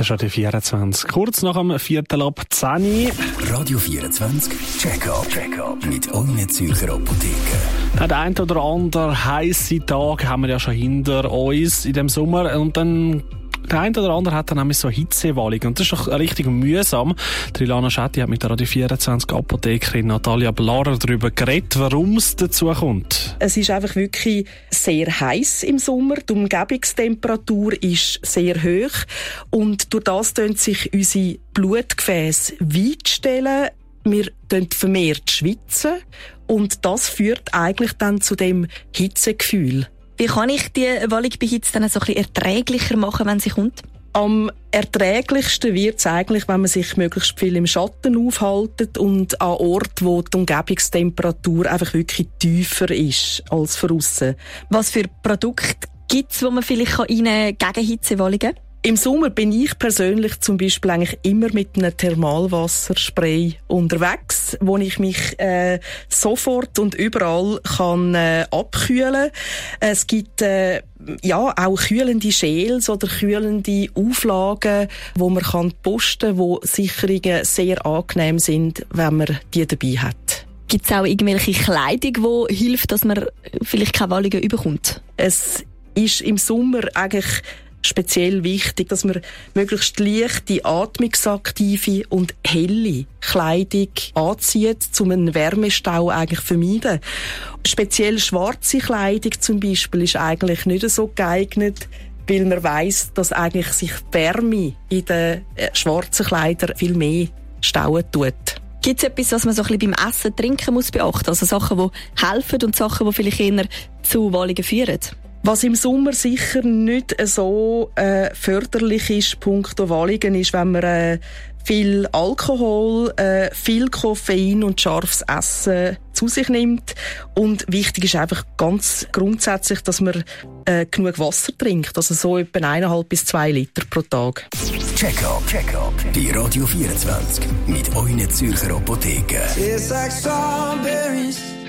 Das ist Radio 24. Kurz nach dem 4:10. Radio 24 Check-up mit euren Zürcher Apotheken. Der ein oder andere heisse Tag haben wir ja schon hinter uns in dem Sommer. Und dann der eine oder andere hat dann nämlich so Hitzewallungen. Und das ist doch richtig mühsam. Ilana Schetti hat mit der Radio 24 Apothekerin Natalia Blarer darüber geredet, warum es dazu kommt. Es ist einfach wirklich sehr heiß im Sommer. Die Umgebungstemperatur ist sehr hoch. Und durch das tun sich unsere Blutgefäße weitstellen. Wir vermehrt schwitzen. Und das führt eigentlich dann zu dem Hitzegefühl. Wie kann ich die Wallung bei Hitze dann so ein bisschen erträglicher machen, wenn sie kommt? Am erträglichsten wird es eigentlich, wenn man sich möglichst viel im Schatten aufhält und an Orten, wo die Umgebungstemperatur einfach wirklich tiefer ist als draussen. Was für Produkte gibt es, die man vielleicht gegen Hitzewallungen kann? Im Sommer bin ich persönlich zum Beispiel eigentlich immer mit einem Thermalwasserspray unterwegs, wo ich mich sofort und überall kann abkühlen. Es gibt auch kühlende Gels oder kühlende Auflagen, wo man posten kann, wo Sicherungen sehr angenehm sind, wenn man die dabei hat. Gibt es auch irgendwelche Kleidung, die hilft, dass man vielleicht keine Wallungen bekommt? Es ist im Sommer eigentlich speziell wichtig, dass man möglichst leichte, atmungsaktive und helle Kleidung anzieht, um einen Wärmestau eigentlich zu vermeiden. Speziell schwarze Kleidung zum Beispiel ist eigentlich nicht so geeignet, weil man weiss, dass eigentlich sich die Wärme in den schwarzen Kleidern viel mehr stauen tut. Gibt es etwas, was man so ein bisschen beim Essen, Trinken muss beachten? Also Sachen, die helfen und Sachen, die vielleicht eher zu Wallungen führen? Was im Sommer sicher nicht so förderlich ist, punkto Wallungen, ist, wenn man viel Alkohol, viel Koffein und scharfes Essen zu sich nimmt. Und wichtig ist einfach ganz grundsätzlich, dass man genug Wasser trinkt, also so etwa 1,5 bis 2 Liter pro Tag. Check-up bei Radio 24 mit euren Zürcher Apotheken. It's like strawberries